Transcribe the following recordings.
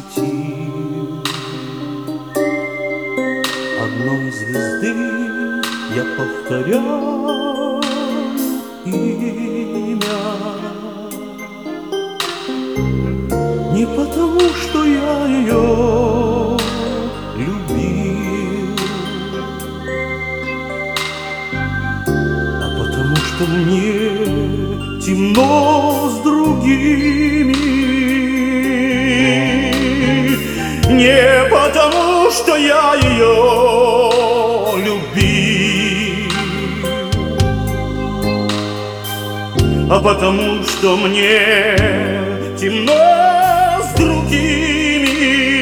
светил. Одной звезды я повторяю имя, не потому, что я ее любил, а потому, что мне темно с другими. Не потому, что я ее любил, а потому, что мне темно с другими.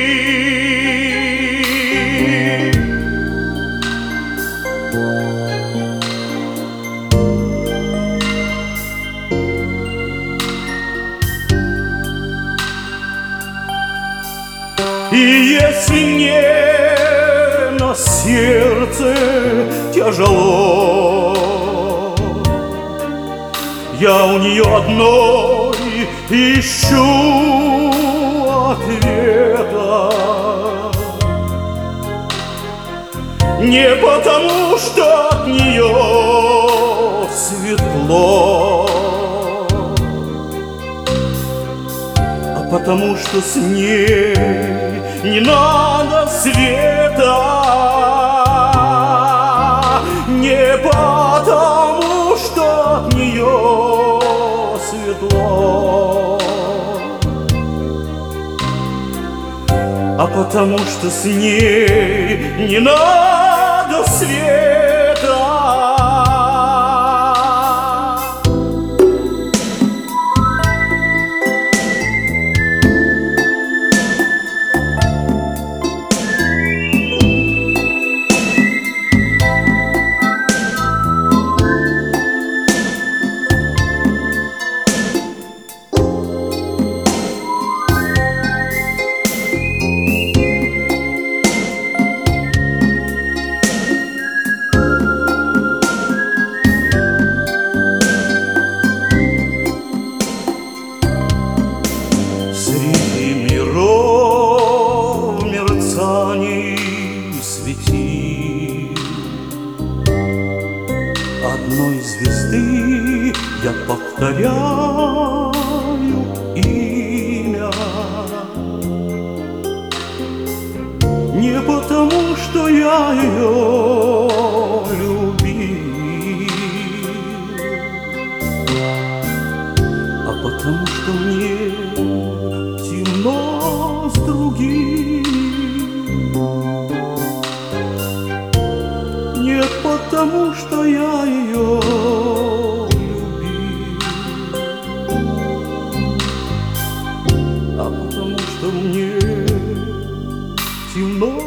И если мне на сердце тяжело, я у нее одной ищу ответа. Не потому, что от нее светло, а потому, что с ней не надо света. Не потому, что от нее светло, а потому, что с ней не надо света. Среди миров мерцаний светил одной звезды я повторяю имя. Не потому, что я ее любил, а потому, что мне темно с другими. Не потому, что я ее любил, а потому, что мне темно